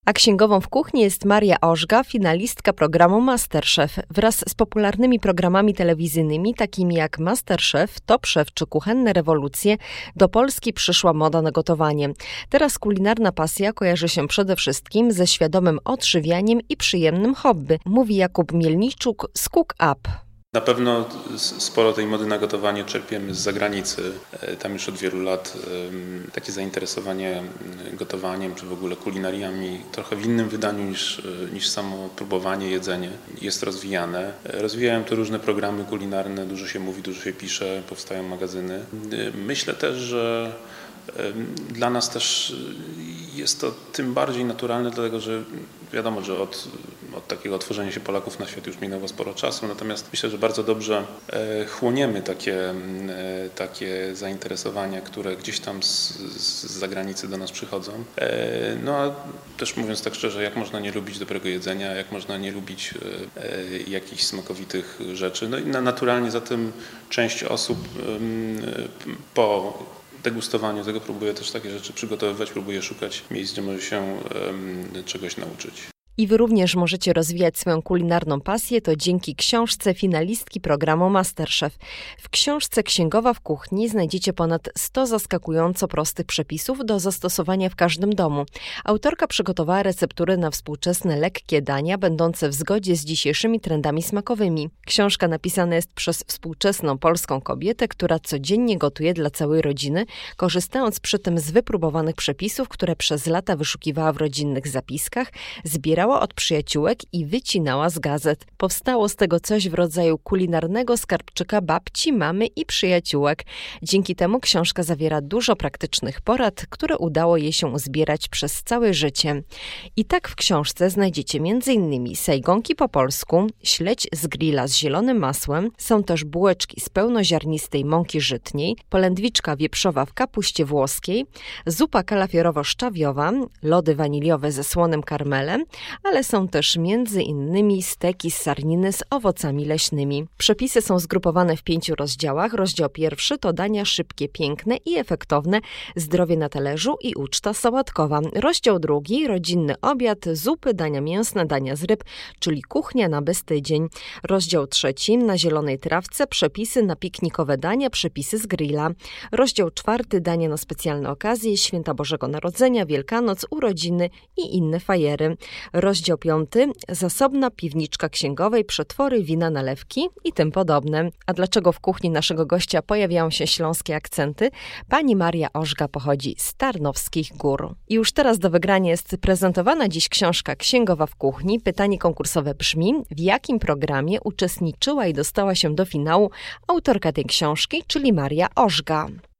A księgową w kuchni jest Maria Ożga, finalistka programu MasterChef. Wraz z popularnymi programami telewizyjnymi, takimi jak MasterChef, Top Chef czy Kuchenne rewolucje, do Polski przyszła moda na gotowanie. Teraz kulinarna pasja kojarzy się przede wszystkim ze świadomym odżywianiem i przyjemnym hobby, mówi Jakub Mielniczuk z Cook Up. Na pewno sporo tej mody na gotowanie czerpiemy z zagranicy. Tam już od wielu lat takie zainteresowanie gotowaniem czy w ogóle kulinariami trochę w innym wydaniu niż samo próbowanie, jedzenie jest rozwijane. Rozwijają to różne programy kulinarne, dużo się mówi, dużo się pisze, powstają magazyny. Myślę też, że dla nas też jest to tym bardziej naturalne, dlatego że wiadomo, że od takiego otworzenia się Polaków na świat już minęło sporo czasu, natomiast myślę, że bardzo dobrze chłoniemy takie zainteresowania, które gdzieś tam z zagranicy do nas przychodzą. No a też mówiąc tak szczerze, jak można nie lubić dobrego jedzenia, jak można nie lubić jakichś smakowitych rzeczy. No i naturalnie za tym część osób po degustowaniu tego próbuje też takie rzeczy przygotowywać, próbuje szukać miejsc, gdzie może się czegoś nauczyć. I wy również możecie rozwijać swoją kulinarną pasję, to dzięki książce finalistki programu MasterChef. W książce Księgowa w kuchni znajdziecie ponad 100 zaskakująco prostych przepisów do zastosowania w każdym domu. Autorka przygotowała receptury na współczesne, lekkie dania, będące w zgodzie z dzisiejszymi trendami smakowymi. Książka napisana jest przez współczesną polską kobietę, która codziennie gotuje dla całej rodziny, korzystając przy tym z wypróbowanych przepisów, które przez lata wyszukiwała w rodzinnych zapiskach, zbierała od przyjaciółek i wycinała z gazet. Powstało z tego coś w rodzaju kulinarnego skarbczyka babci, mamy i przyjaciółek. Dzięki temu książka zawiera dużo praktycznych porad, które udało jej się uzbierać przez całe życie. I tak w książce znajdziecie m.in. sajgonki po polsku, śledź z grilla z zielonym masłem, są też bułeczki z pełnoziarnistej mąki żytniej, polędwiczka wieprzowa w kapuście włoskiej, zupa kalafiorowo-szczawiowa, lody waniliowe ze słonym karmelem, ale są też m.in. steki z sarniny z owocami leśnymi. Przepisy są zgrupowane w 5 rozdziałach. Rozdział pierwszy to dania szybkie, piękne i efektowne, zdrowie na talerzu i uczta sałatkowa. Rozdział drugi rodzinny obiad, zupy, dania mięsne, dania z ryb, czyli kuchnia na beztydzień. Rozdział trzeci na zielonej trawce, przepisy na piknikowe dania, przepisy z grilla. Rozdział czwarty dania na specjalne okazje, święta Bożego Narodzenia, Wielkanoc, urodziny i inne fajery. Rozdział 5. Zasobna piwniczka księgowej, przetwory, wina, nalewki i tym podobne. A dlaczego w kuchni naszego gościa pojawiają się śląskie akcenty? Pani Maria Ożga pochodzi z Tarnowskich Gór. I już teraz do wygrania jest prezentowana dziś książka Księgowa w kuchni. Pytanie konkursowe brzmi: w jakim programie uczestniczyła i dostała się do finału autorka tej książki, czyli Maria Ożga?